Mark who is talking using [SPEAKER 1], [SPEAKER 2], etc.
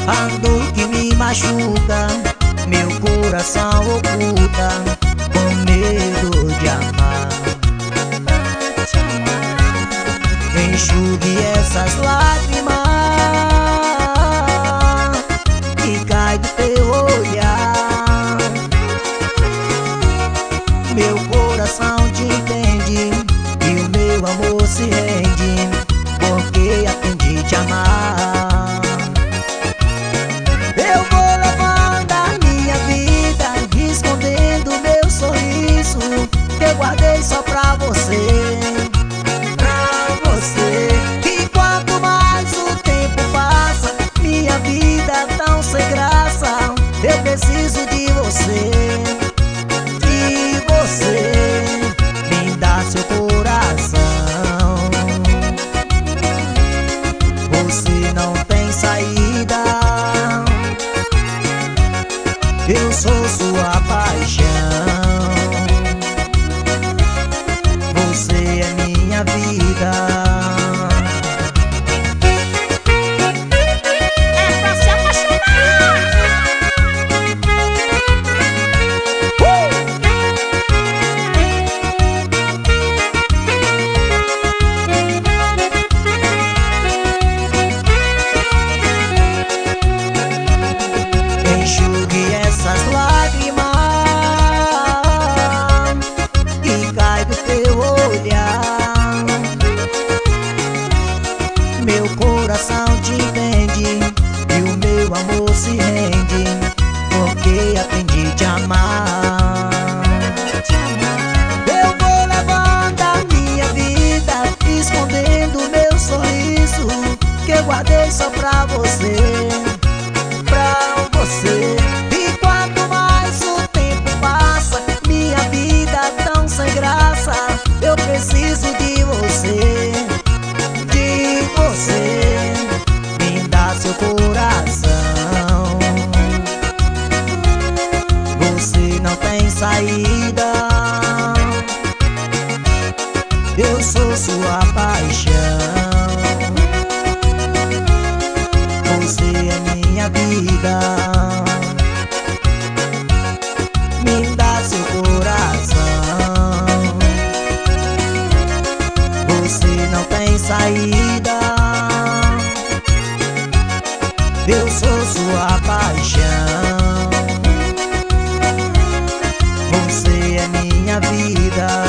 [SPEAKER 1] A dor que me machuca, meu coração oculta, com medo de amar. Enxugue essas lágrimas que cai do teu olhar. Meu coração te entende e o meu amor se rende, porque aprendi a te amar. Eu vou levando a minha vida, escondendo meu sorriso que eu guardei só pra você. E quanto mais o tempo passa, minha vida tão sem graça, eu preciso de você. De você, me dá seu coração. Você não tem saída, eu sou sua paixão. Você é minha vida. Enxugue essas lágrimas que cai do teu olhar. Meu coração te entende e o meu amor se rende, porque aprendi a te amar. Eu vou levando a minha vida, escondendo meu sorriso que eu guardei só pra você. E quanto mais o tempo passa, minha vida tão sem graça, eu preciso de você. De você, me dá seu coração. Você não tem saída, eu sou sua paixão. Você é minha vida. Me dá seu coração. Você não tem saída, eu sou sua paixão. Você é minha vida.